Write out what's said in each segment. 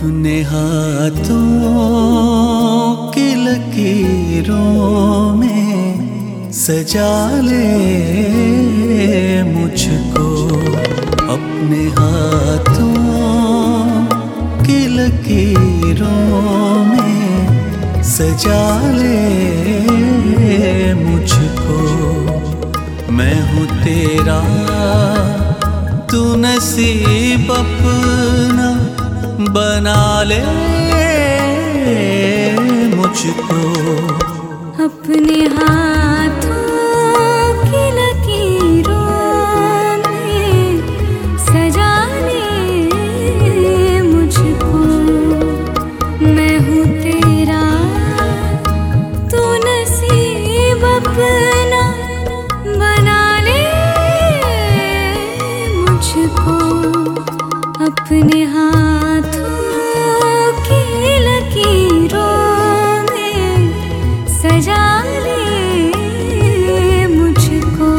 अपने हाथों की लकीरों में सजा ले मुझको, अपने हाथों की लकीरों में सजा ले मुझको। मैं हूँ तेरा, तू नसीब अपना बना ले मुझको। अपने हाथों की लकीरों में सजा ले मुझको। मैं हूँ तेरा, तू नसीब अपना बना ले मुझको। अपने हाथों की लकीरों में सजा ले मुझको।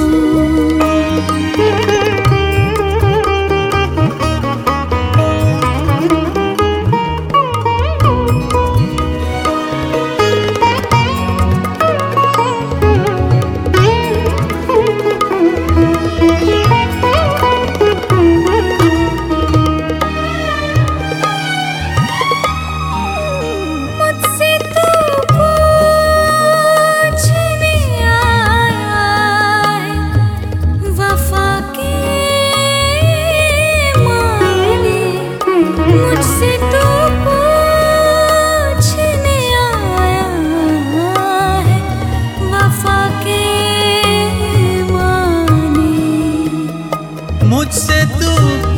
मुझसे तू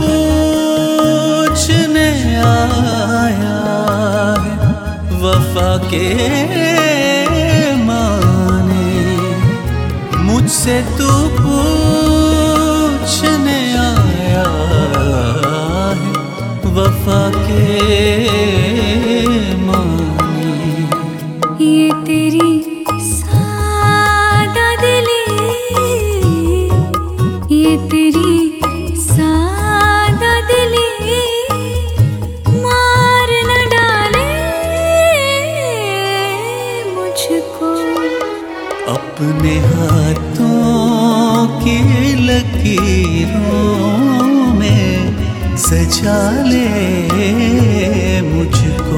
पूछने आया है वफा के माने। मुझसे तू पूछने आया है वफा के माने। ये तेरी सादा दिली, ये तेरी सादा दिली मार न डाले मुझको। अपने हाथों की लकीरों में सजा ले मुझको।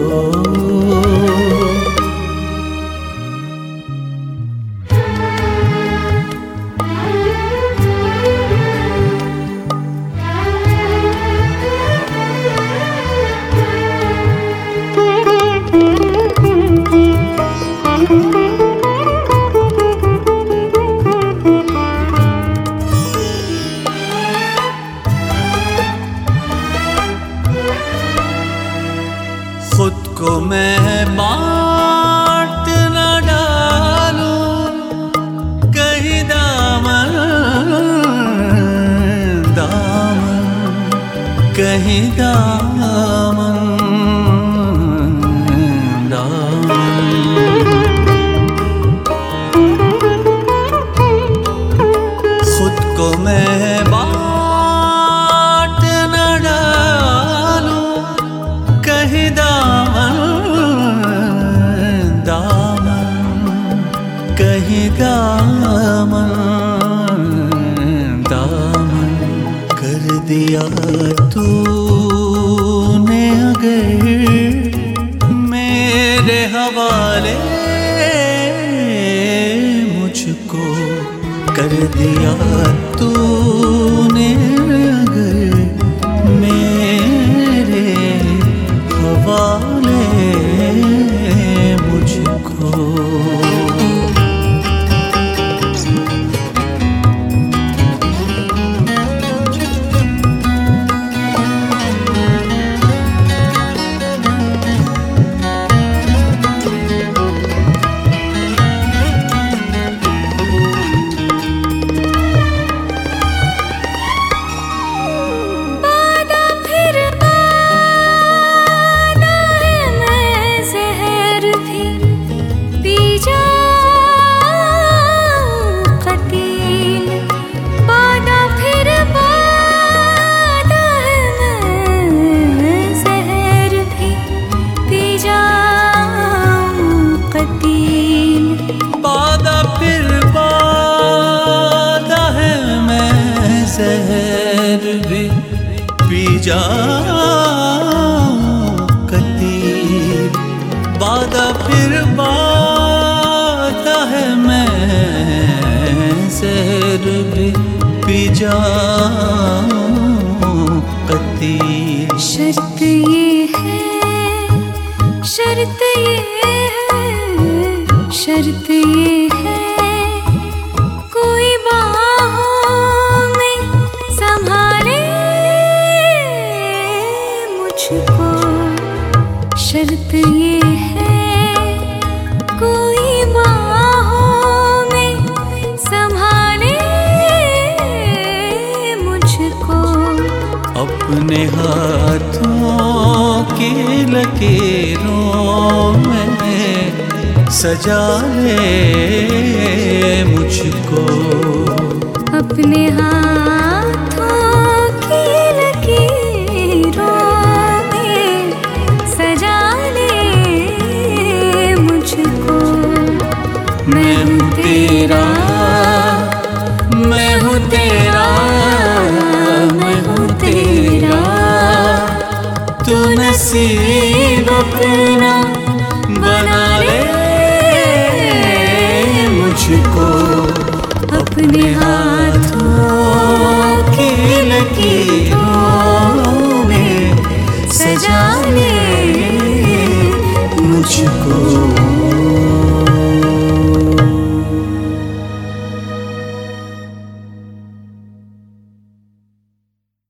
खुद को मैं बांट न डालूं कहीं दामन दामन, कहीं दामन दामन। खुद को मैं बांट न डालूं कहीं दामन दामन, कहीं दामन दामन। कर दिया तूने अगर मेरे हवाले मुझको, कर दिया तूने अगर मेरे हवाले मुझको। जाऊं कतीर, बाधा फिर बाधा है, मैं जहर भी पी जाऊं कतीर। शर्त ये है, शर्त ये है, शर्त ये है, कोई बाहों में संभाले मुझको। शर्त ये है, कोई बाहों में संभाले मुझको। अपने हाथों की लकीरों में सजा ले मुझको। अपने हाथों की लकीरों में सजा ले मुझको। मैं हूँ तेरा, मैं हूँ तेरा, मैं हूँ तेरा, तू नसीब अपना बना ले मुझको। अपने हाथों की लकीरों में सजा ले